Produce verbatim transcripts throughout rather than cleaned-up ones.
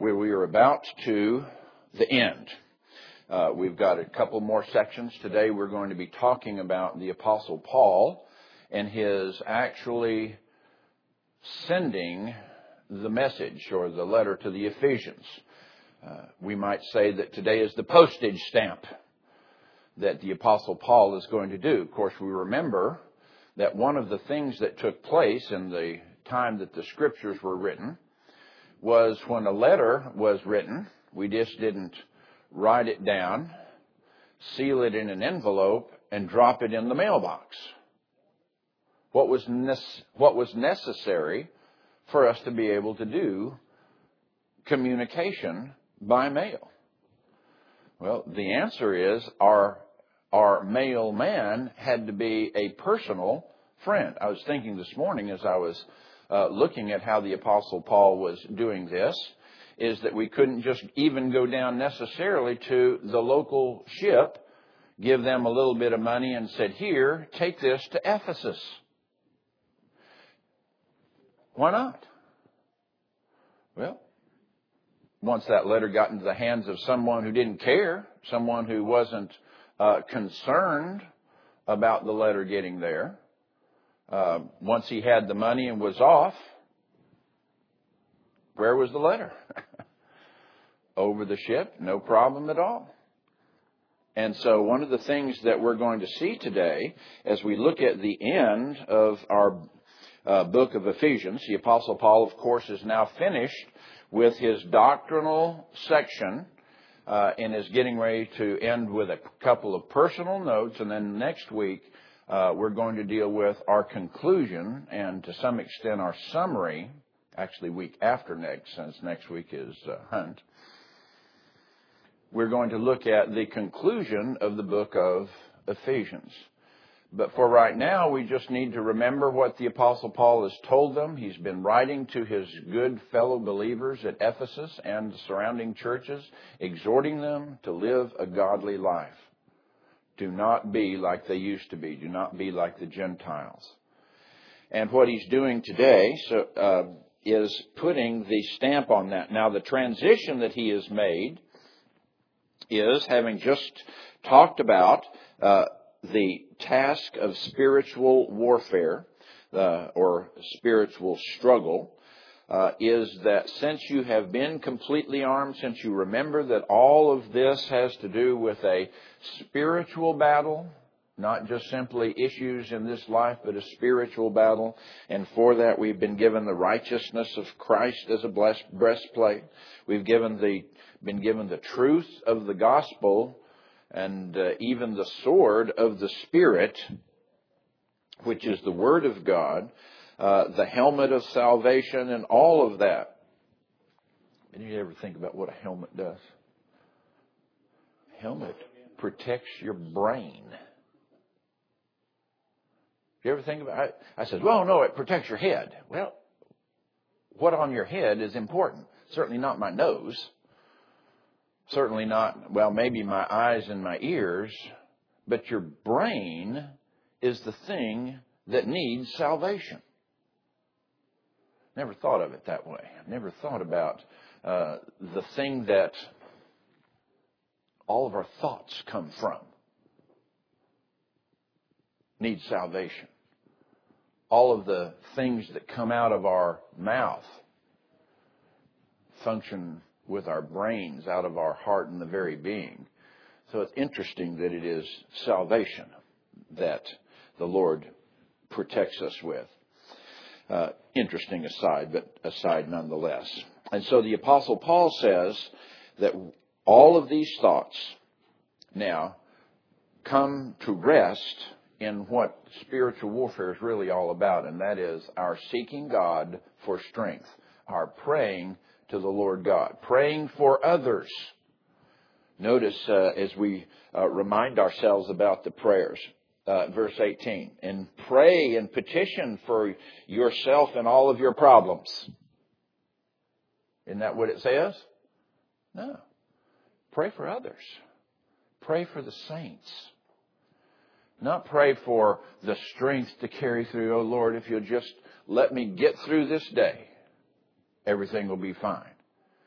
where we are about to the end. Uh, we've got a couple more sections. Today we're going to be talking about the Apostle Paul and his actually sending the message or the letter to the Ephesians. Uh, we might say that today is the postage stamp that the Apostle Paul is going to do. Of course, we remember that one of the things that took place in the time that the Scriptures were written was when a letter was written, we just didn't write it down, seal it in an envelope, and drop it in the mailbox. What was ne- what was necessary for us to be able to do communication by mail? Well, the answer is our our mailman had to be a personal friend. I was thinking this morning as I was uh, looking at how the Apostle Paul was doing this, is that we couldn't just even go down necessarily to the local ship, give them a little bit of money and said, here, take this to Ephesus. Why not? Well, once that letter got into the hands of someone who didn't care, someone who wasn't uh, concerned about the letter getting there, uh, once he had the money and was off, where was the letter? Over the ship, no problem at all. And so one of the things that we're going to see today as we look at the end of our uh, book of Ephesians, the Apostle Paul, of course, is now finished with his doctrinal section uh, and is getting ready to end with a couple of personal notes. And then next week, uh, we're going to deal with our conclusion and to some extent our summary, actually week after next, since next week is uh, Hunt. We're going to look at the conclusion of the book of Ephesians. But for right now, we just need to remember what the Apostle Paul has told them. He's been writing to his good fellow believers at Ephesus and the surrounding churches, exhorting them to live a godly life. Do not be like they used to be. Do not be like the Gentiles. And what he's doing today so, uh, is putting the stamp on that. Now, the transition that he has made is, having just talked about uh, the task of spiritual warfare uh, or spiritual struggle, uh, is that since you have been completely armed, since you remember that all of this has to do with a spiritual battle, not just simply issues in this life, but a spiritual battle. And for that, we've been given the righteousness of Christ as a blessed breastplate. We've given the, been given the truth of the gospel and uh, even the sword of the Spirit, which is the Word of God, uh, the helmet of salvation, and all of that. Did you ever think about what a helmet does? A helmet protects your brain. You ever think about it? I said, well, no, it protects your head. Well, what on your head is important? Certainly not my nose. Certainly not, well, maybe my eyes and my ears. But your brain is the thing that needs salvation. Never thought of it that way. Never thought about uh, the thing that all of our thoughts come from. Needs salvation. All of the things that come out of our mouth function with our brains, out of our heart and the very being. So it's interesting that it is salvation that the Lord protects us with. Uh, interesting aside, but aside nonetheless. And so the Apostle Paul says that all of these thoughts now come to rest in what spiritual warfare is really all about, and that is our seeking God for strength, our praying to the Lord God, praying for others. Notice uh, as we uh, remind ourselves about the prayers, uh, verse eighteen, and pray and petition for yourself and all of your problems. Isn't that what it says? No. Pray for others. Pray for the saints. Not pray for the strength to carry through. Oh, Lord, if you'll just let me get through this day, everything will be fine.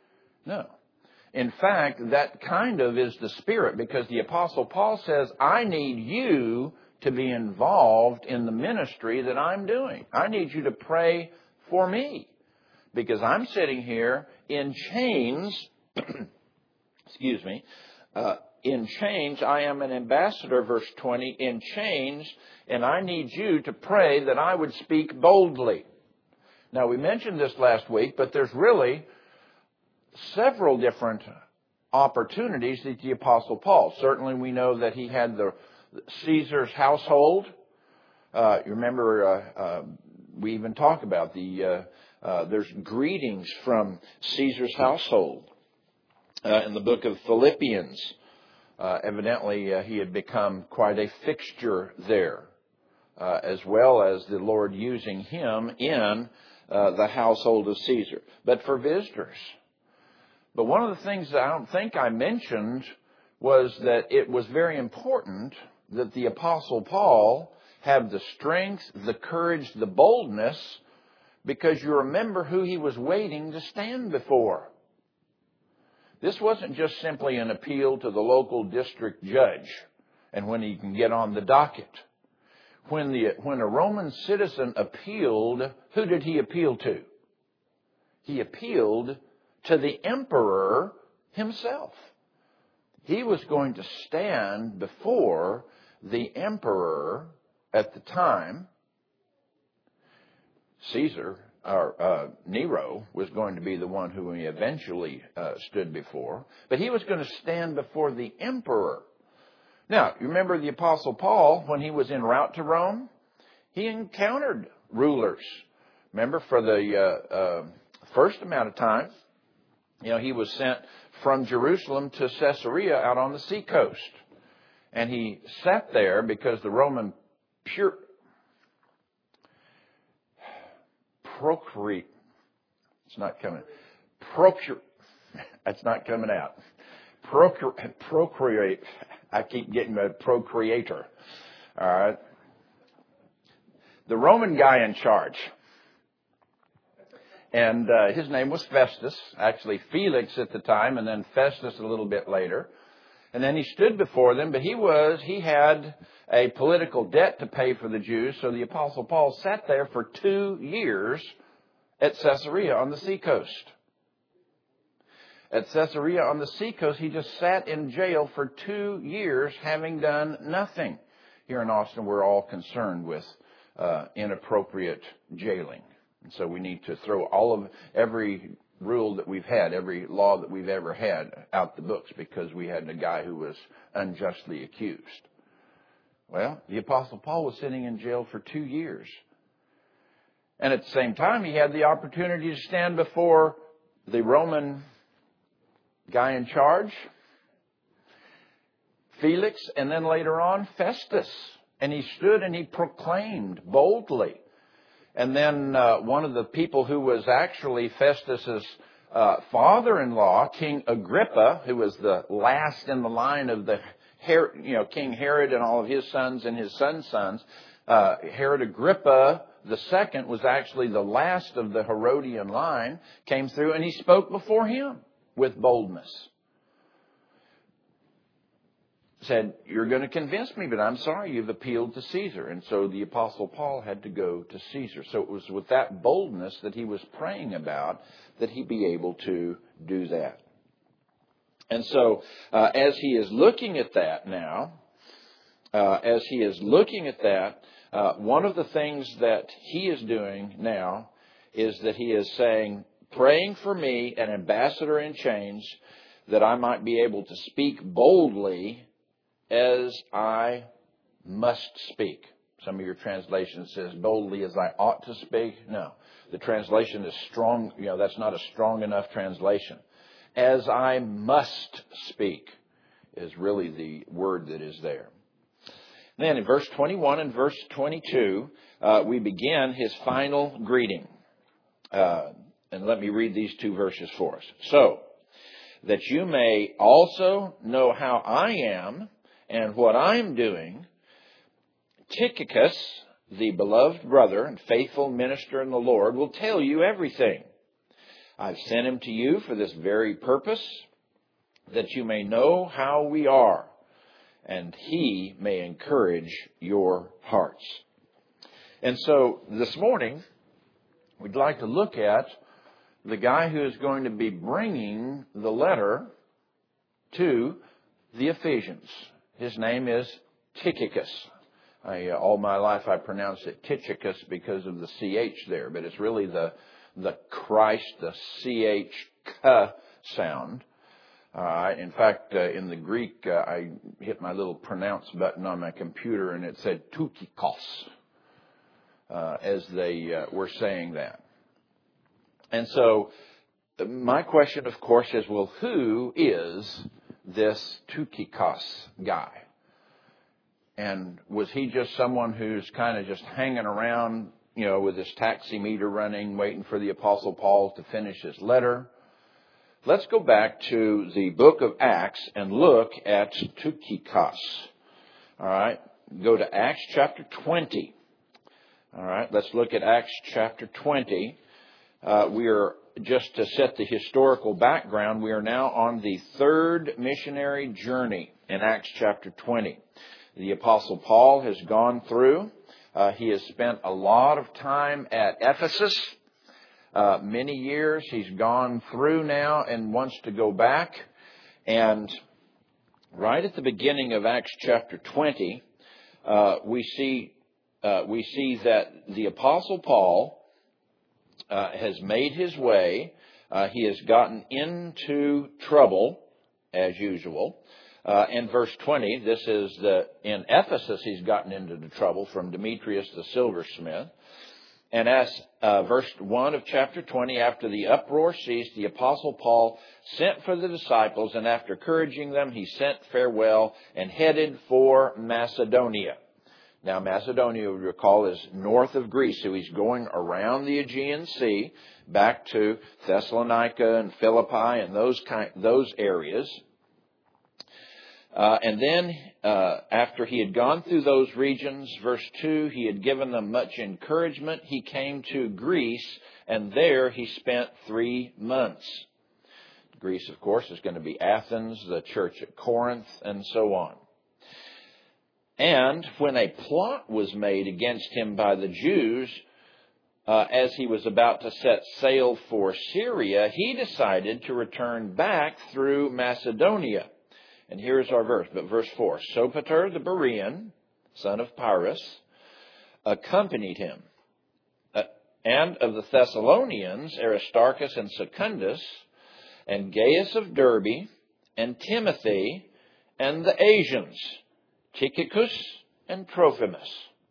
No. In fact, that kind of is the spirit, because the Apostle Paul says, I need you to be involved in the ministry that I'm doing. I need you to pray for me, because I'm sitting here in chains. Excuse me. Uh, in chains, I am an ambassador, verse twenty, in chains, and I need you to pray that I would speak boldly. Now, we mentioned this last week, but there's really several different opportunities that the Apostle Paul. Certainly we know that he had the Caesar's household. Uh, you remember, uh, uh, we even talk about the, uh, uh, there's greetings from Caesar's household uh, in the book of Philippians. Uh, evidently, uh, he had become quite a fixture there, uh, as well as the Lord using him in uh, the household of Caesar. But for visitors. But one of the things that I don't think I mentioned was that it was very important that the Apostle Paul have the strength, the courage, the boldness, because you remember who he was waiting to stand before. This wasn't just simply an appeal to the local district judge and when he can get on the docket. When the when a Roman citizen appealed, who did he appeal to? He appealed to the emperor himself. He was going to stand before the emperor at the time. Caesar, or uh, Nero, was going to be the one who he eventually uh, stood before. But he was going to stand before the emperor. Now, you remember the Apostle Paul, when he was en route to Rome, he encountered rulers. Remember, for the uh, uh, first amount of time, you know, he was sent from Jerusalem to Caesarea out on the seacoast. And he sat there because the Roman pure, procreate, it's not coming, procure, that's not coming out. Procure, procreate, I keep getting the procreator. All right. The Roman guy in charge. And uh, his name was Festus, actually Felix at the time, and then Festus a little bit later. And then he stood before them, but he was, he had a political debt to pay for the Jews, so the Apostle Paul sat there for two years at Caesarea on the seacoast. At Caesarea on the seacoast, he just sat in jail for two years having done nothing. Here in Austin, we're all concerned with uh, inappropriate jailing. And so we need to throw all of every rule that we've had, every law that we've ever had out the books because we had a guy who was unjustly accused. Well, the Apostle Paul was sitting in jail for two years. And at the same time, he had the opportunity to stand before the Roman guy in charge, Felix, and then later on, Festus. And he stood and he proclaimed boldly. And then uh, one of the people who was actually Festus's uh, father-in-law, King Agrippa, who was the last in the line of the, Her- you know, King Herod and all of his sons and his sons' sons, uh, Herod Agrippa the second was actually the last of the Herodian line, came through and he spoke before him with boldness. Said, you're going to convince me, but I'm sorry, you've appealed to Caesar. And so the Apostle Paul had to go to Caesar. So it was with that boldness that he was praying about that he be able to do that. And so uh, as he is looking at that now, uh, as he is looking at that, uh, one of the things that he is doing now is that he is saying, praying for me, an ambassador in chains, that I might be able to speak boldly as I must speak. Some of your translations says boldly as I ought to speak. No, the translation is strong. You know, that's not a strong enough translation. As I must speak is really the word that is there. Then in verse twenty-one and verse twenty-two, uh, we begin his final greeting. Uh, and let me read these two verses for us. So, that you may also know how I am and what I am doing, Tychicus, the beloved brother and faithful minister in the Lord, will tell you everything. I've sent him to you for this very purpose, that you may know how we are, and he may encourage your hearts. And so this morning, we'd like to look at the guy who is going to be bringing the letter to the Ephesians. His name is Tychicus. I, uh, all my life I pronounced it Tychicus because of the C H there, but it's really the the Christ, the C H K sound. Uh, in fact, uh, in the Greek, uh, I hit my little pronounce button on my computer and it said Tukikos, uh, as they uh, were saying that. And so my question, of course, is, well, who is this Tukikos guy? And was he just someone who's kind of just hanging around, you know, with his taximeter running, waiting for the Apostle Paul to finish his letter? Let's go back to the book of Acts and look at Tukikos. All right. Go to Acts chapter twenty. All right. Let's look at Acts chapter twenty. Uh, we are, just to set the historical background, we are now on the third missionary journey in Acts chapter twenty. The Apostle Paul has gone through. Uh, he has spent a lot of time at Ephesus, uh, many years. He's gone through now and wants to go back. And right at the beginning of Acts chapter twenty, uh, we see uh, we see that the Apostle Paul uh, has made his way. Uh, he has gotten into trouble, as usual. Uh, in verse twenty, this is the, in Ephesus he's gotten into the trouble from Demetrius the silversmith. And as uh, verse one of chapter twenty, after the uproar ceased, the Apostle Paul sent for the disciples, and after encouraging them, he sent farewell and headed for Macedonia. Now, Macedonia, you recall, is north of Greece, so he's going around the Aegean Sea back to Thessalonica and Philippi and those kind, those areas. Uh, and then, uh, after he had gone through those regions, verse two, he had given them much encouragement. He came to Greece, and there he spent three months. Greece, of course, is going to be Athens, the church at Corinth, and so on. And when a plot was made against him by the Jews, uh, as he was about to set sail for Syria, he decided to return back through Macedonia. And here's our verse, but verse four. Sopater the Berean, son of Pyrrhus, accompanied him. Uh, and of the Thessalonians, Aristarchus and Secundus, and Gaius of Derbe, and Timothy, and the Asians, Tychicus and Trophimus.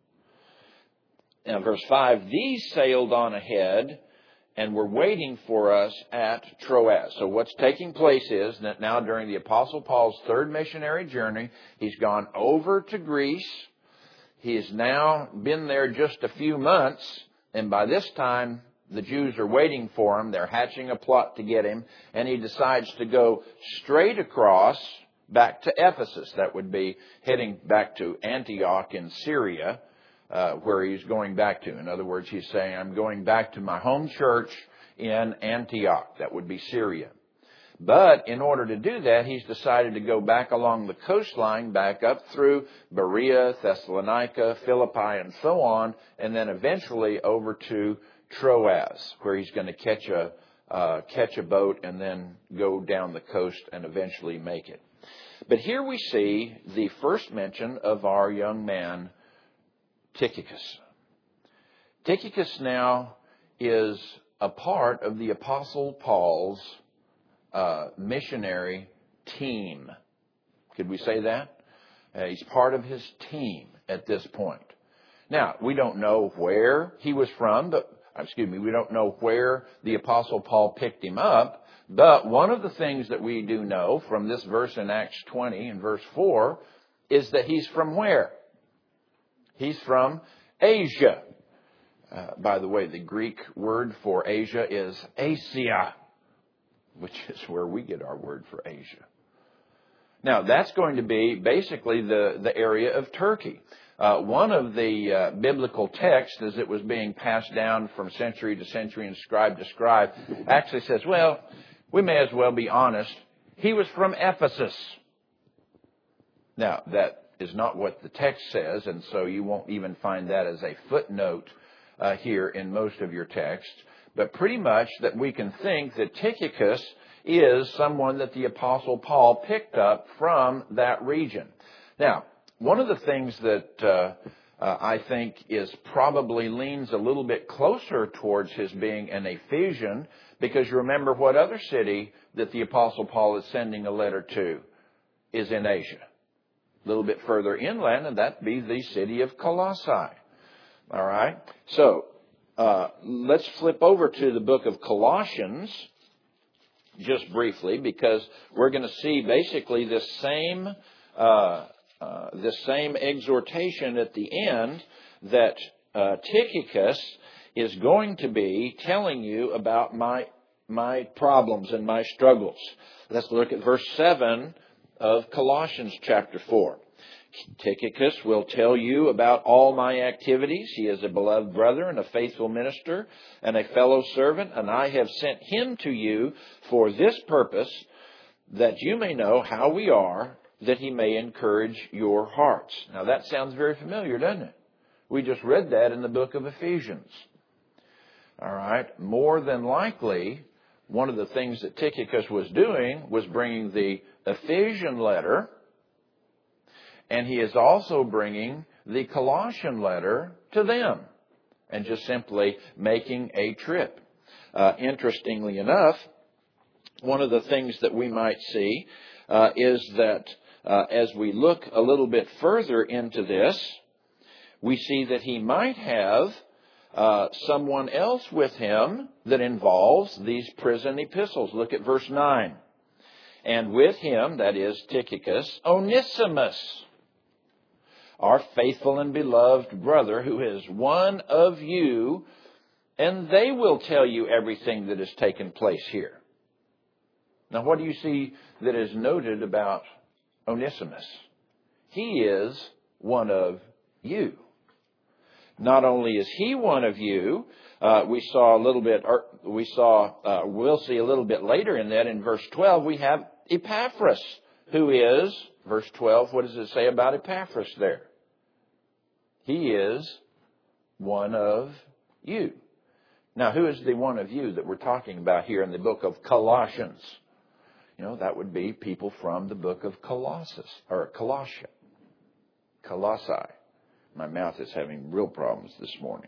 Now, verse five, these sailed on ahead and were waiting for us at Troas. So what's taking place is that now during the Apostle Paul's third missionary journey, he's gone over to Greece. He has now been there just a few months, and by this time, the Jews are waiting for him. They're hatching a plot to get him, and he decides to go straight across back to Ephesus. That would be heading back to Antioch in Syria, uh, where he's going back to. In other words, he's saying, I'm going back to my home church in Antioch. That would be Syria. But in order to do that, he's decided to go back along the coastline, back up through Berea, Thessalonica, Philippi, and so on, and then eventually over to Troas, where he's going to catch a uh, catch a boat and then go down the coast and eventually make it. But here we see the first mention of our young man, Tychicus. Tychicus now is a part of the Apostle Paul's uh, missionary team. Could we say that? Uh, he's part of his team at this point. Now, we don't know where he was from, but excuse me, we don't know where the Apostle Paul picked him up. But one of the things that we do know from this verse in Acts twenty and verse four is that he's from where? He's from Asia. Uh, by the way, the Greek word for Asia is Asia, which is where we get our word for Asia. Now, that's going to be basically the, the area of Turkey. Uh, one of the uh, biblical texts, as it was being passed down from century to century and scribe to scribe, actually says, well, we may as well be honest. He was from Ephesus. Now, that is not what the text says, and so you won't even find that as a footnote uh, here in most of your texts. But pretty much that we can think that Tychicus is someone that the Apostle Paul picked up from that region. Now, one of the things that uh, uh, I think is probably leans a little bit closer towards his being an Ephesian, because you remember what other city that the Apostle Paul is sending a letter to is in Asia. A little bit further inland, and that'd be the city of Colossae. All right? So, uh, let's flip over to the book of Colossians just briefly, because we're going to see basically this same uh, uh, this same exhortation at the end that uh, Tychicus is going to be telling you about my my problems and my struggles. Let's look at verse seven of Colossians chapter four. Tychicus will tell you about all my activities. He is a beloved brother and a faithful minister and a fellow servant, and I have sent him to you for this purpose, that you may know how we are, that he may encourage your hearts. Now that sounds very familiar, doesn't it? We just read that in the book of Ephesians. All right. More than likely, one of the things that Tychicus was doing was bringing the Ephesian letter, and he is also bringing the Colossian letter to them and just simply making a trip. Uh, interestingly enough, one of the things that we might see uh, is that uh, as we look a little bit further into this, we see that he might have uh, someone else with him that involves these prison epistles. Look at verse nine. And with him, that is Tychicus, Onesimus, our faithful and beloved brother, who is one of you, and they will tell you everything that has taken place here. Now, what do you see that is noted about Onesimus? He is one of you. Not only is he one of you, uh, we saw a little bit, or we saw, uh, we'll see a little bit later in that in verse twelve, we have Epaphras, who is, verse twelve, what does it say about Epaphras there? He is one of you. Now, who is the one of you that we're talking about here in the book of Colossians? You know, that would be people from the book of Colossus, or Colossia. Colossae. My mouth is having real problems this morning.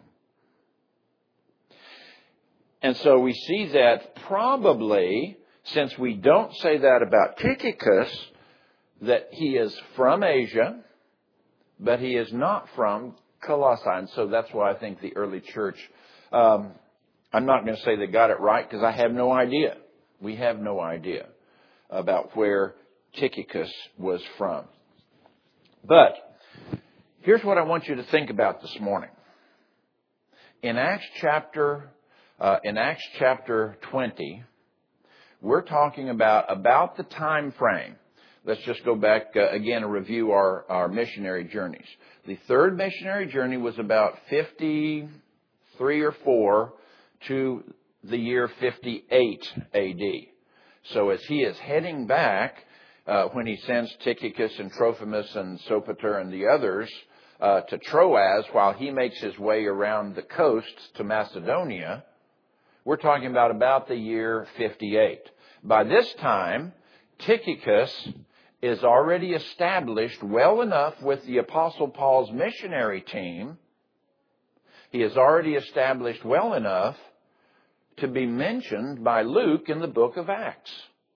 And so we see that probably, since we don't say that about Tychicus, that he is from Asia, but he is not from Colossae. And so that's why I think the early church, um, I'm not going to say they got it right, because I have no idea. We have no idea about where Tychicus was from. But here's what I want you to think about this morning. In Acts chapter, uh, in Acts chapter twenty, we're talking about, about the time frame. Let's just go back uh, again and review our, our missionary journeys. The third missionary journey was about fifty-three or four to the year fifty-eight A D. So as he is heading back, uh, when he sends Tychicus and Trophimus and Sopater and the others uh, to Troas, while he makes his way around the coasts to Macedonia, we're talking about about the year fifty-eight. By this time, Tychicus is already established well enough with the Apostle Paul's missionary team. He is already established well enough to be mentioned by Luke in the book of Acts.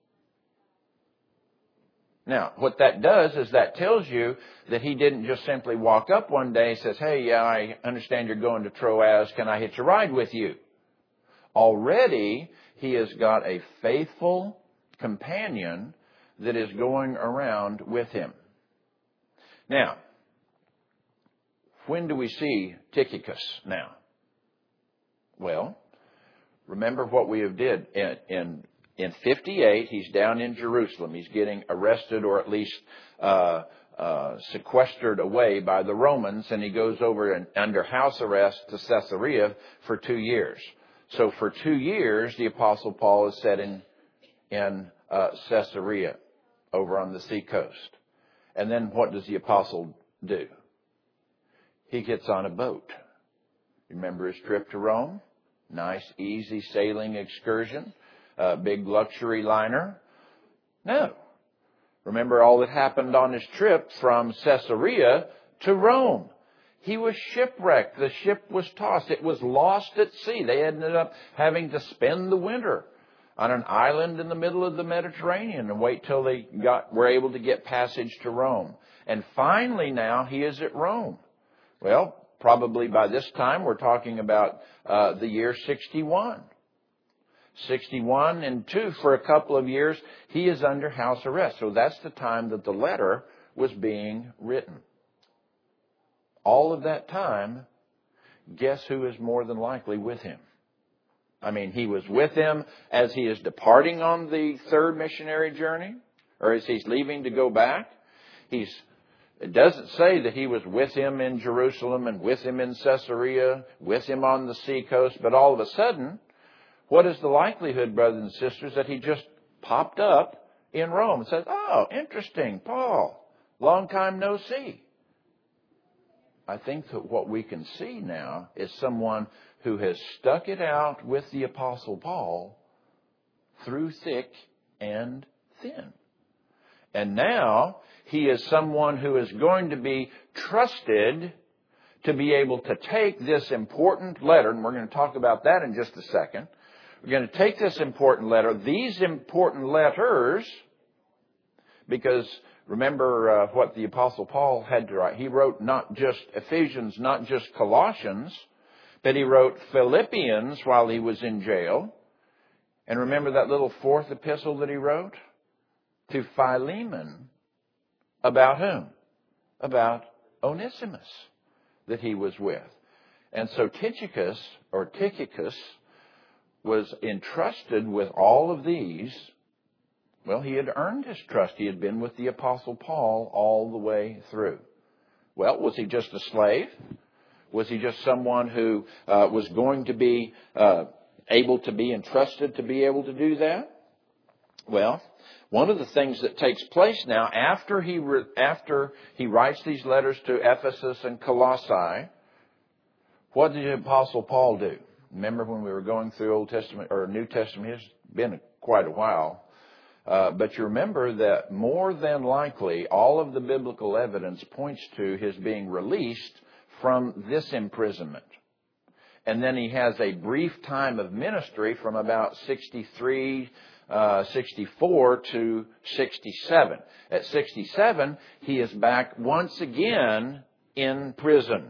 Now, what that does is that tells you that he didn't just simply walk up one day and says, hey, yeah, I understand you're going to Troas. Can I hitch a ride with you? Already, he has got a faithful companion that is going around with him. Now, when do we see Tychicus now? Well, remember what we have did in, in In fifty-eight, he's down in Jerusalem. He's getting arrested or at least uh, uh, sequestered away by the Romans, and he goes over and under house arrest to Caesarea for two years. So for two years, the Apostle Paul is setting in uh, Caesarea over on the seacoast. And then what does the Apostle do? He gets on a boat. Remember his trip to Rome? Nice, easy sailing excursion. A big luxury liner? No. Remember all that happened on his trip from Caesarea to Rome. He was shipwrecked. The ship was tossed. It was lost at sea. They ended up having to spend the winter on an island in the middle of the Mediterranean and wait till they got were able to get passage to Rome. And finally now he is at Rome. Well, probably by this time we're talking about uh, the year sixty-one. sixty-one and two, for a couple of years, he is under house arrest. So that's the time that the letter was being written. All of that time, guess who is more than likely with him? I mean, he was with him as he is departing on the third missionary journey, or as he's leaving to go back. He's, it doesn't say that he was with him in Jerusalem and with him in Caesarea, with him on the seacoast, but all of a sudden, what is the likelihood, brothers and sisters, that he just popped up in Rome and said, "Oh, interesting, Paul, long time no see." I think that what we can see now is someone who has stuck it out with the Apostle Paul through thick and thin. And now he is someone who is going to be trusted to be able to take this important letter, and we're going to talk about that in just a second. We're going to take this important letter, these important letters, because remember uh, what the Apostle Paul had to write. He wrote not just Ephesians, not just Colossians, but he wrote Philippians while he was in jail. And remember that little fourth epistle that he wrote? To Philemon. About whom? About Onesimus that he was with. And so Tychicus, or Tychicus, was entrusted with all of these. Well, he had earned his trust. He had been with the Apostle Paul all the way through. Well, was he just a slave? Was he just someone who uh, was going to be uh, able to be entrusted to be able to do that? Well, one of the things that takes place now after he re- after he writes these letters to Ephesus and Colossae, what did the Apostle Paul do? Remember when we were going through Old Testament or New Testament? It's been quite a while. Uh, but you remember that more than likely all of the biblical evidence points to his being released from this imprisonment. And then he has a brief time of ministry from about sixty-three, uh, sixty-four to sixty-seven. At sixty-seven, he is back once again in prison.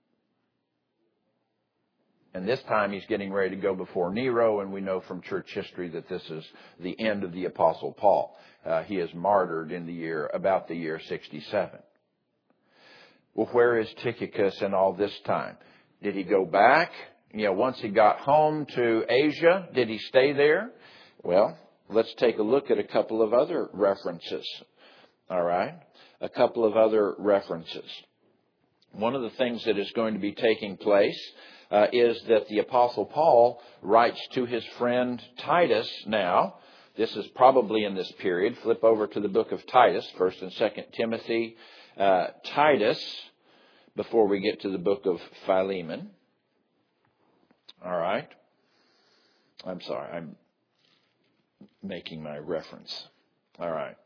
And this time he's getting ready to go before Nero, and we know from church history that this is the end of the Apostle Paul. Uh, he is martyred in the year, about the year sixty-seven. Well, where is Tychicus in all this time? Did he go back? You know, once he got home to Asia, did he stay there? Well, let's take a look at a couple of other references. All right? A couple of other references. One of the things that is going to be taking place Uh, is that the Apostle Paul writes to his friend Titus now. This is probably in this period. Flip over to the book of Titus, First and Second Timothy, uh, Titus, before we get to the book of Philemon. All right. I'm sorry. I'm making my reference. All right.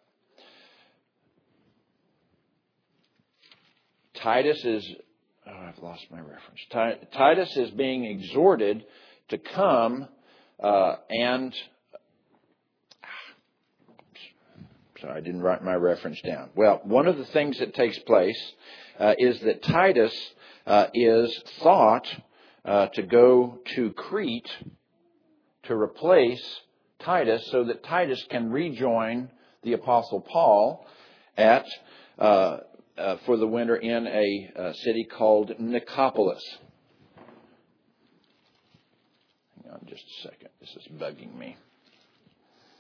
Titus is... Oh, I've lost my reference. Titus is being exhorted to come uh, and... Sorry, I didn't write my reference down. Well, one of the things that takes place uh, is that Titus uh, is thought uh, to go to Crete to replace Titus so that Titus can rejoin the Apostle Paul at... Uh, Uh, for the winter in a uh, city called Nicopolis. Hang on just a second. This is bugging me.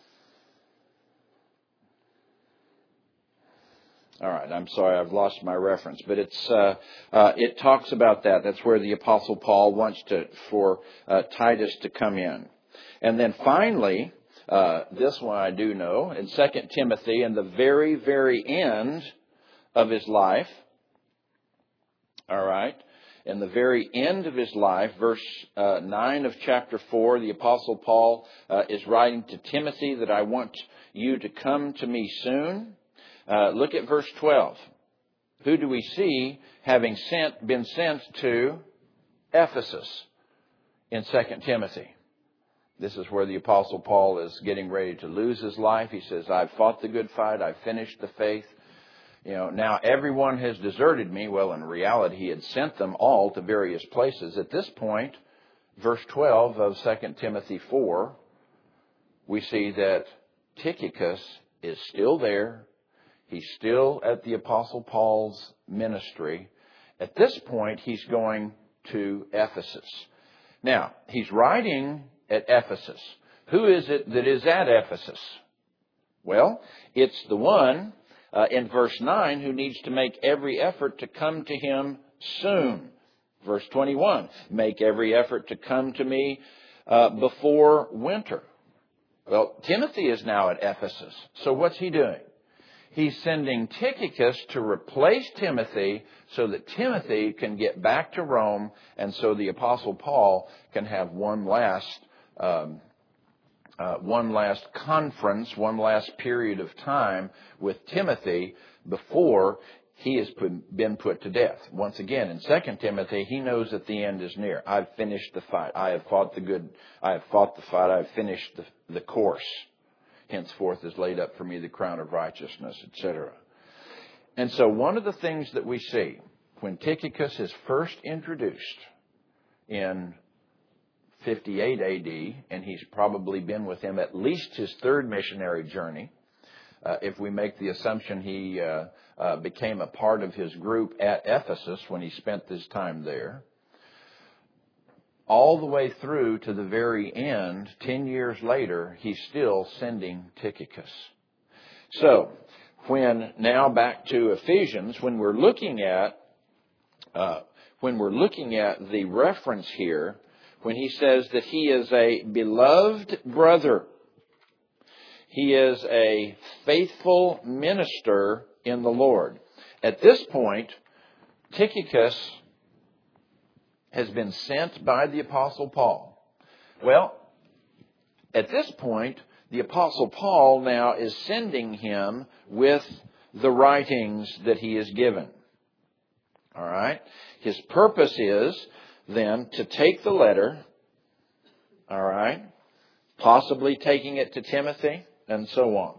All right, I'm sorry, I've lost my reference, but it's uh, uh, it talks about that. That's where the Apostle Paul wants to for uh, Titus to come in. And then finally, uh, this one I do know, in Second Timothy, in the very, very end of his life, all right, in the very end of his life, verse uh, nine of chapter four, the Apostle Paul uh, is writing to Timothy that I want you to come to me soon. Uh, look at verse twelve. Who do we see having sent, been sent to Ephesus in Second Timothy? This is where the Apostle Paul is getting ready to lose his life. He says, I've fought the good fight. I've finished the faith. You know, now everyone has deserted me. Well, in reality, he had sent them all to various places. At this point, verse twelve of Second Timothy four, we see that Tychicus is still there. He's still at the Apostle Paul's ministry. At this point, he's going to Ephesus. Now, he's writing at Ephesus. Who is it that is at Ephesus? Well, it's the one uh, in verse nine who needs to make every effort to come to him soon. Verse twenty-one, make every effort to come to me uh, before winter. Well, Timothy is now at Ephesus. So what's he doing? He's sending Tychicus to replace Timothy so that Timothy can get back to Rome, and so the Apostle Paul can have one last um, uh, one last conference, one last period of time with Timothy before he has put, been put to death. Once again, in Second Timothy, he knows that the end is near. I've finished the fight. I have fought the good. I have fought the fight. I have finished the, the course. Henceforth is laid up for me the crown of righteousness, et cetera. And so one of the things that we see when Tychicus is first introduced in fifty-eight A D, and he's probably been with him at least his third missionary journey, uh, if we make the assumption he uh, uh, became a part of his group at Ephesus when he spent his time there, all the way through to the very end, ten years later, he's still sending Tychicus. So, when now back to Ephesians, when we're looking at uh, when we're looking at the reference here, when he says that he is a beloved brother, he is a faithful minister in the Lord. At this point, Tychicus has been sent by the Apostle Paul. Well, at this point, the Apostle Paul now is sending him with the writings that he has given. All right? His purpose is then to take the letter, all right, possibly taking it to Timothy, and so on.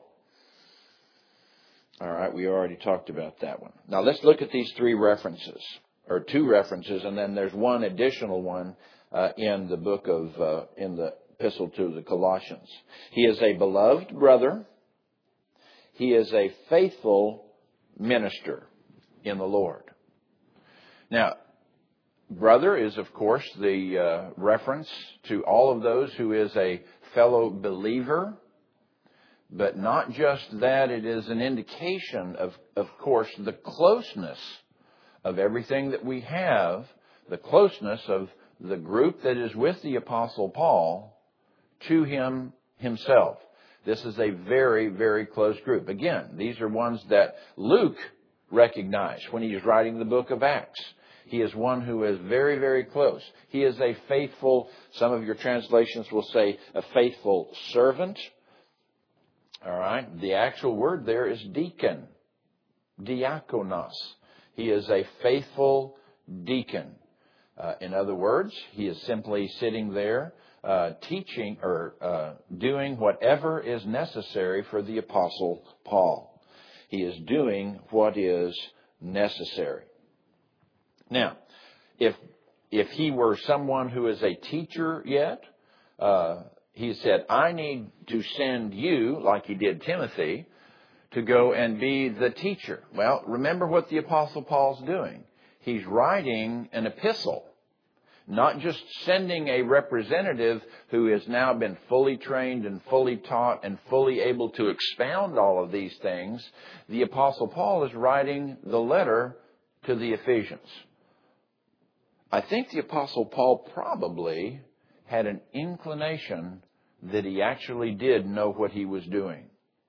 All right, we already talked about that one. Now let's look at these three references. Or two references, and then there's one additional one uh, in the book of, uh, in the epistle to the Colossians. He is a beloved brother. He is a faithful minister in the Lord. Now, brother is, of course, the uh, reference to all of those who is a fellow believer. But not just that, it is an indication of, of course, the closeness of everything that we have, the closeness of the group that is with the Apostle Paul to him himself. This is a very, very close group. Again, these are ones that Luke recognized when he was writing the book of Acts. He is one who is very, very close. He is a faithful, some of your translations will say a faithful servant. All right. The actual word there is deacon, diakonos. He is a faithful deacon. Uh, in other words, he is simply sitting there uh, teaching or uh, doing whatever is necessary for the Apostle Paul. He is doing what is necessary. Now, if if he were someone who is a teacher yet, uh, he said, I need to send you, like he did Timothy, to go and be the teacher. Well, remember what the Apostle Paul's doing. He's writing an epistle. Not just sending a representative who has now been fully trained and fully taught and fully able to expound all of these things. The Apostle Paul is writing the letter to the Ephesians. I think the Apostle Paul probably had an inclination that he actually did know what he was doing.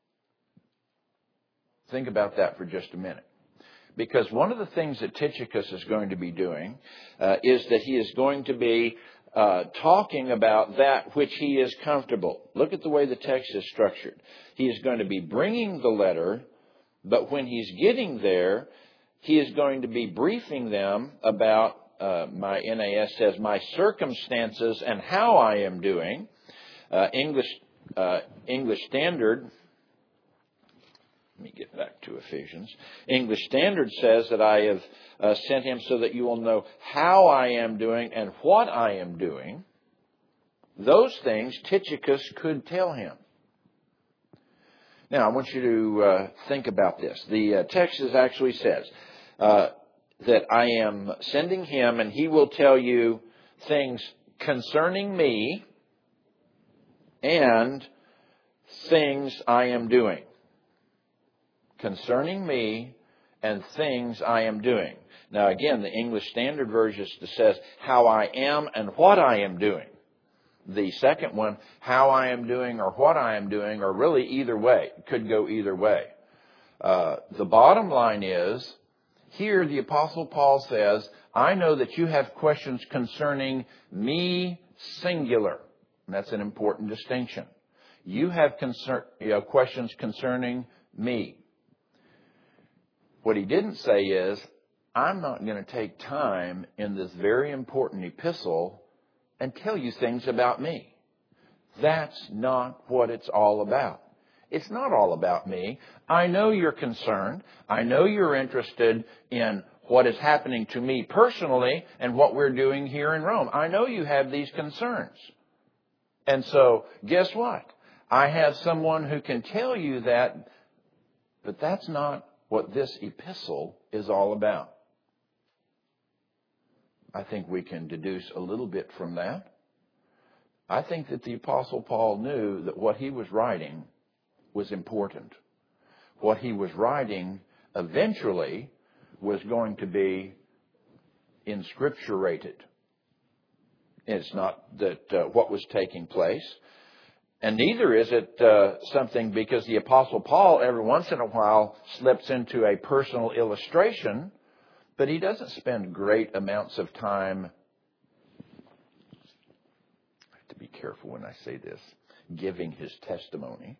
Think about that for just a minute. Because one of the things that Tychicus is going to be doing uh, is that he is going to be uh, talking about that which he is comfortable. Look at the way the text is structured. He is going to be bringing the letter, but when he's getting there, he is going to be briefing them about, uh, my N A S says, my circumstances and how I am doing. Uh, English, uh, English Standard... Let me get back to Ephesians. English Standard says that I have uh, sent him so that you will know how I am doing and what I am doing. Those things Tychicus could tell him. Now, I want you to uh, think about this. The uh, text is actually says uh, that I am sending him and he will tell you things concerning me and things I am doing. Concerning me and things I am doing. Now again, the English Standard Version says how I am and what I am doing. The second one, how I am doing or what I am doing, or really either way. It could go either way. Uh, the bottom line is, here the Apostle Paul says, I know that you have questions concerning me singular. And that's an important distinction. You have concern, you know, questions concerning me. What he didn't say is, I'm not going to take time in this very important epistle and tell you things about me. That's not what it's all about. It's not all about me. I know you're concerned. I know you're interested in what is happening to me personally and what we're doing here in Rome. I know you have these concerns. And so, guess what? I have someone who can tell you that, but that's not what this epistle is all about. I think we can deduce a little bit from that. I think that the Apostle Paul knew that what he was writing was important. What he was writing eventually was going to be inscripturated. It's not that uh, what was taking place. And neither is it uh, something because the Apostle Paul every once in a while slips into a personal illustration, but he doesn't spend great amounts of time, I have to be careful when I say this, giving his testimony.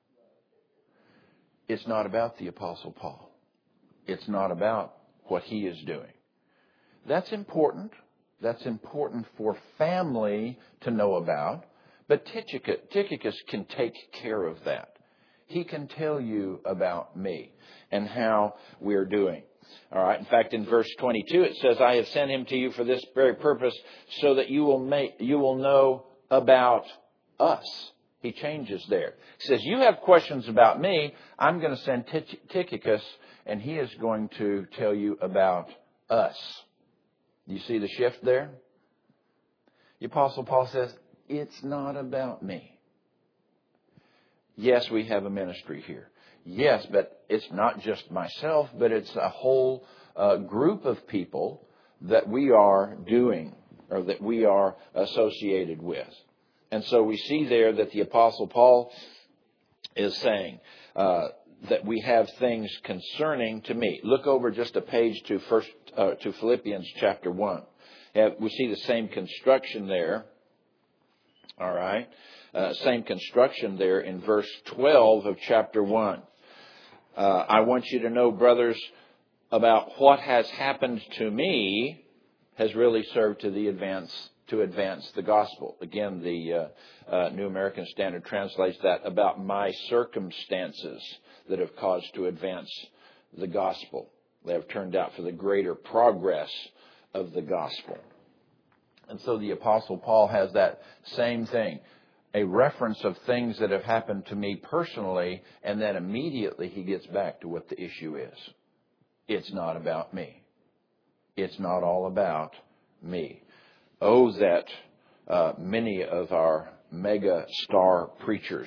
It's not about the Apostle Paul. It's not about what he is doing. That's important. That's important for family to know about. But Tychicus, Tychicus can take care of that. He can tell you about me and how we're doing. All right. In fact, in verse twenty-two, it says, I have sent him to you for this very purpose so that you will make, you will know about us. He changes there. He says, you have questions about me. I'm going to send Tychicus and he is going to tell you about us. You see the shift there? The Apostle Paul says, it's not about me. Yes, we have a ministry here. Yes, but it's not just myself, but it's a whole uh, group of people that we are doing or that we are associated with. And so we see there that the Apostle Paul is saying uh, that we have things concerning to me. Look over just a page to first uh, to Philippians chapter one. We see the same construction there. All right. Uh, same construction there in verse twelve of chapter one. Uh, I want you to know, brothers, about what has happened to me has really served to the advance, to advance the gospel. Again, the uh, uh, New American Standard translates that about my circumstances that have caused to advance the gospel. They have turned out for the greater progress of the gospel. And so the Apostle Paul has that same thing, a reference of things that have happened to me personally, and then immediately he gets back to what the issue is. It's not about me. It's not all about me. Oh, that uh, many of our mega star preachers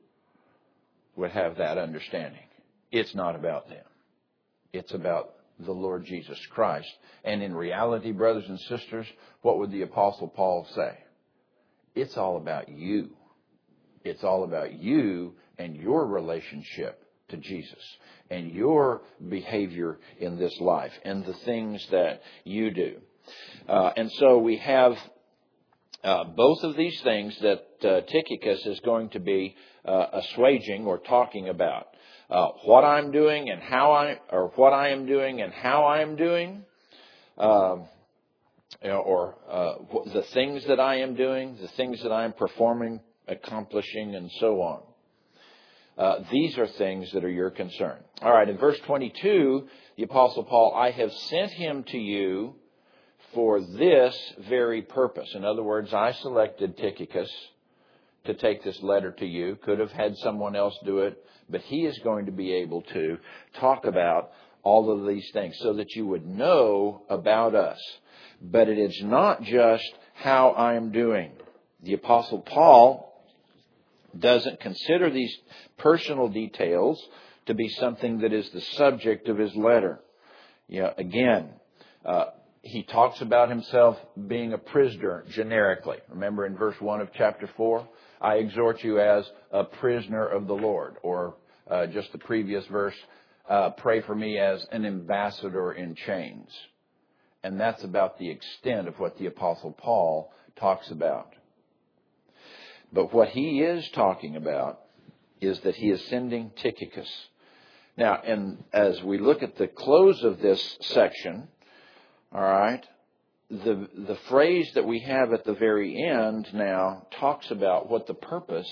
would have that understanding. It's not about them. It's about the Lord Jesus Christ. And in reality, brothers and sisters, what would the Apostle Paul say? It's all about you. It's all about you and your relationship to Jesus and your behavior in this life and the things that you do. Uh, and so we have uh, both of these things that uh, Tychicus is going to be uh, assuaging or talking about. Uh, what I'm doing and how I, or what I am doing and how I am doing, um, you know, or uh, the things that I am doing, the things that I am performing, accomplishing, and so on. Uh, these are things that are your concern. All right, in verse twenty-two, the Apostle Paul, I have sent him to you for this very purpose. In other words, I selected Tychicus to take this letter to you. Could have had someone else do it, but he is going to be able to talk about all of these things so that you would know about us. But it is not just how I am doing. The Apostle Paul doesn't consider these personal details to be something that is the subject of his letter. You know, again, uh, he talks about himself being a prisoner generically. Remember in verse one of chapter four, I exhort you as a prisoner of the Lord. Or uh, just the previous verse, uh, pray for me as an ambassador in chains. And that's about the extent of what the Apostle Paul talks about. But what he is talking about is that he is sending Tychicus. Now, and as we look at the close of this section, all right, the the phrase that we have at the very end now talks about what the purpose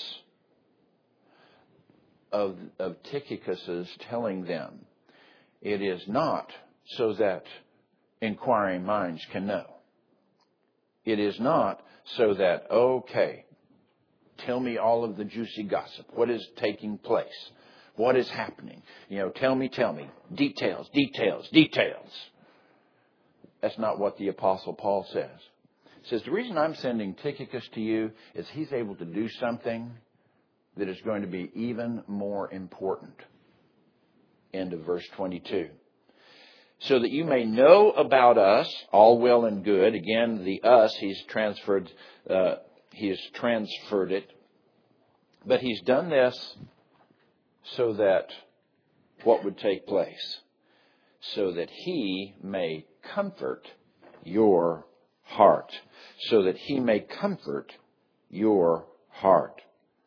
of, of Tychicus is telling them. It is not so that inquiring minds can know. It is not so that, okay, tell me all of the juicy gossip. What is taking place? What is happening? You know, tell me, tell me. Details, details, details. That's not what the Apostle Paul says. He says, the reason I'm sending Tychicus to you is he's able to do something that is going to be even more important. End of verse twenty-two. So that you may know about us, all well and good. Again, the us, he's transferred, uh, he's transferred it. But he's done this so that what would take place? So that he may comfort your heart. So that he may comfort your heart.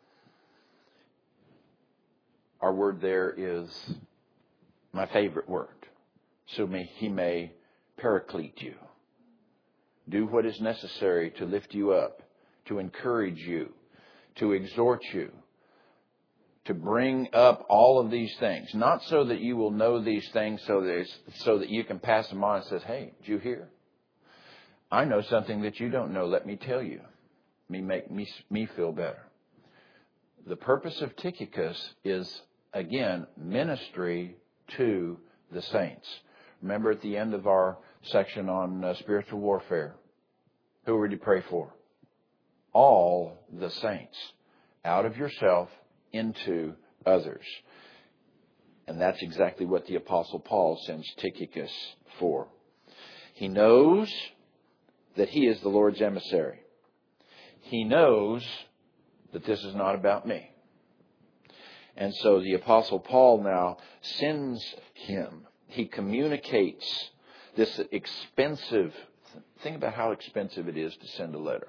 Our word there is my favorite word. So may he may paraclete you. Do what is necessary to lift you up, to encourage you, to exhort you, to bring up all of these things. Not so that you will know these things so that, so that you can pass them on and says, hey, did you hear? I know something that you don't know. Let me tell you. Me make me, me feel better. The purpose of Tychicus is, again, ministry to the saints. Remember at the end of our section on uh, spiritual warfare, who would you pray for? All the saints. Out of yourself into others. And that's exactly what the Apostle Paul sends Tychicus for. He knows that he is the Lord's emissary. He knows that this is not about me. And so the Apostle Paul now sends him. He communicates this expensive, think about how expensive it is to send a letter.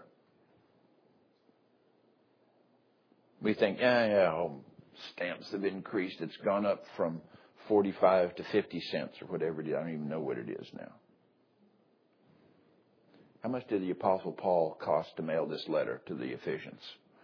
We think, yeah, yeah, oh, stamps have increased. It's gone up from forty-five to fifty cents or whatever it is. I don't even know what it is now. How much did the Apostle Paul cost to mail this letter to the Ephesians?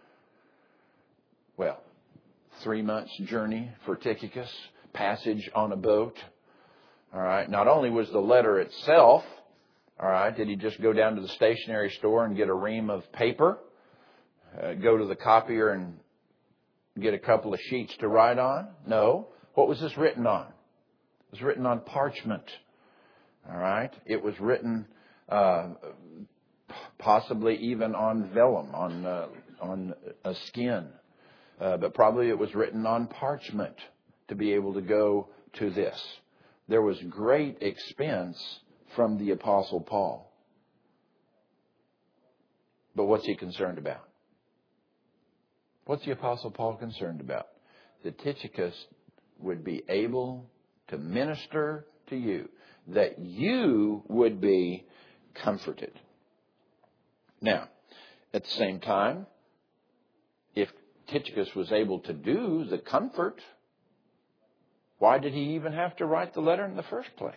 Well, three months journey for Tychicus, passage on a boat. All right. Not only was the letter itself, all right, did he just go down to the stationery store and get a ream of paper, uh, go to the copier and get a couple of sheets to write on? No. What was this written on? It was written on parchment. All right. It was written, uh, possibly even on vellum, on uh, on a skin, uh, but probably it was written on parchment to be able to go to this. There was great expense from the Apostle Paul. But what's he concerned about? What's the Apostle Paul concerned about? That Tychicus would be able to minister to you, that you would be comforted. Now, at the same time, if Tychicus was able to do the comfort, why did he even have to write the letter in the first place?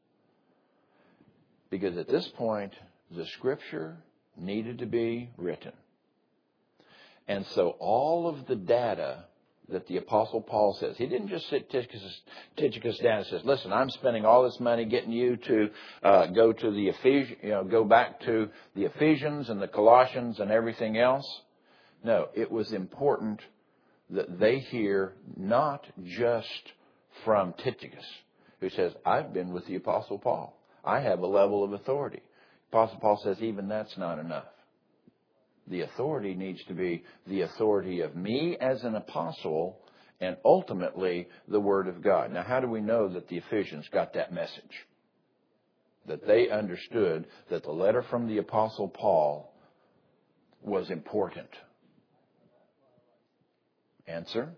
Because at this point, the Scripture needed to be written. And so all of the data that the Apostle Paul says, he didn't just sit Tychicus, Tychicus down and says, listen, I'm spending all this money getting you to uh, go to the Ephes- you know, go back to the Ephesians and the Colossians and everything else. No, it was important that they hear not just from Tychicus, who says, I've been with the Apostle Paul. I have a level of authority. Apostle Paul says even that's not enough. The authority needs to be the authority of me as an apostle and ultimately the Word of God. Now, how do we know that the Ephesians got that message? That they understood that the letter from the Apostle Paul was important. Answer?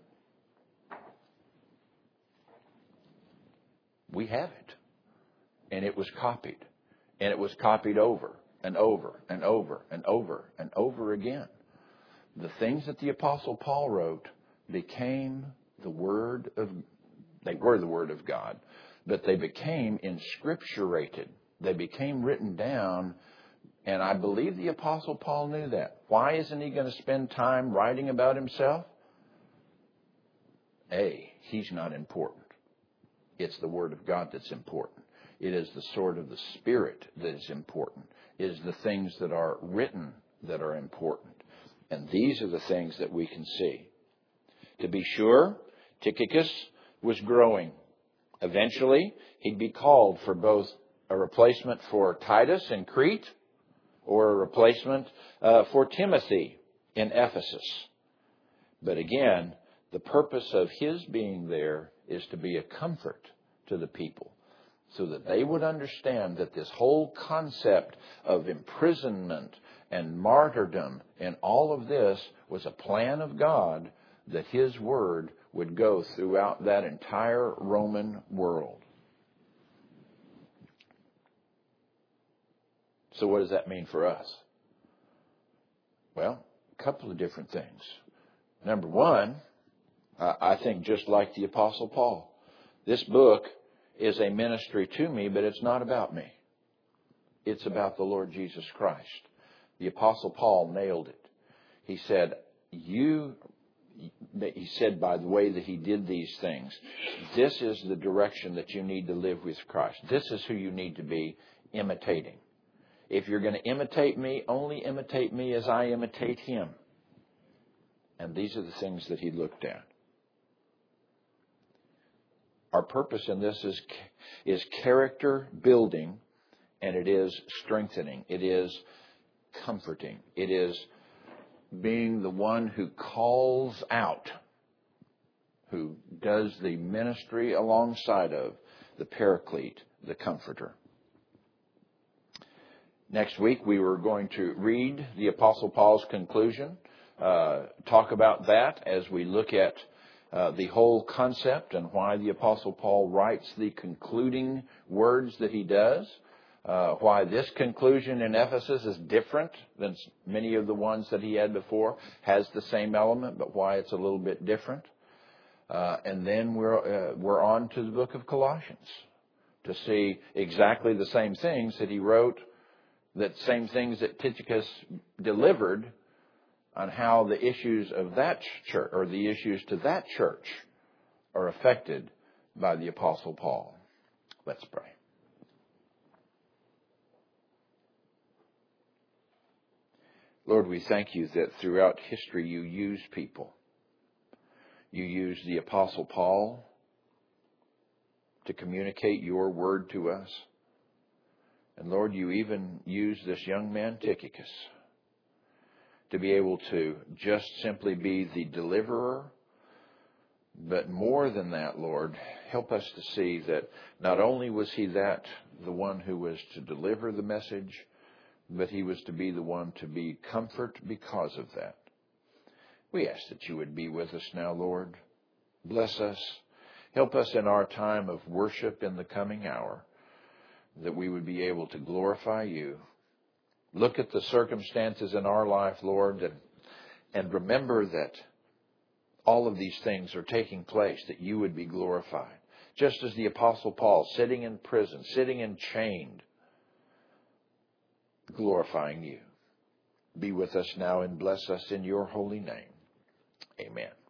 We have it. And it was copied. And it was copied over and over and over and over and over again. The things that the Apostle Paul wrote became the Word of, they were the Word of God, but they became inscripturated. They became written down, and I believe the Apostle Paul knew that. Why isn't he going to spend time writing about himself? A, he's not important. It's the Word of God that's important. It is the sword of the Spirit that is important. It is the things that are written that are important. And these are the things that we can see. To be sure, Tychicus was growing. Eventually, he'd be called for both a replacement for Titus in Crete or a replacement uh, for Timothy in Ephesus. But again, the purpose of his being there is to be a comfort to the people, so that they would understand that this whole concept of imprisonment and martyrdom and all of this was a plan of God, that His Word would go throughout that entire Roman world. So what does that mean for us? Well, a couple of different things. Number one, I think just like the Apostle Paul, this book is a ministry to me, but it's not about me. It's about the Lord Jesus Christ. The Apostle Paul nailed it. He said, you, he said by the way that he did these things, this is the direction that you need to live with Christ. This is who you need to be imitating. If you're going to imitate me, only imitate me as I imitate Him. And these are the things that he looked at. Our purpose in this is is character building, and it is strengthening. It is comforting. It is being the one who calls out, who does the ministry alongside of the Paraclete, the Comforter. Next week we were going to read the Apostle Paul's conclusion, uh, talk about that as we look at Uh, the whole concept and why the Apostle Paul writes the concluding words that he does, uh, why this conclusion in Ephesus is different than many of the ones that he had before, has the same element, but why it's a little bit different. Uh, and then we're, uh, we're on to the book of Colossians to see exactly the same things that he wrote, that same things that Tychicus delivered, on how the issues of that church, or the issues to that church, are affected by the Apostle Paul. Let's pray. Lord, we thank you that throughout history you use people. You use the Apostle Paul to communicate your word to us. And Lord, you even used this young man, Tychicus, to be able to just simply be the deliverer. But more than that, Lord, help us to see that not only was he that, the one who was to deliver the message, but he was to be the one to be comfort because of that. We ask that you would be with us now, Lord. Bless us. Help us in our time of worship in the coming hour, that we would be able to glorify you. Look at the circumstances in our life, Lord, and, and remember that all of these things are taking place, that you would be glorified. Just as the Apostle Paul, sitting in prison, sitting in chained, glorifying you. Be with us now and bless us in your holy name. Amen.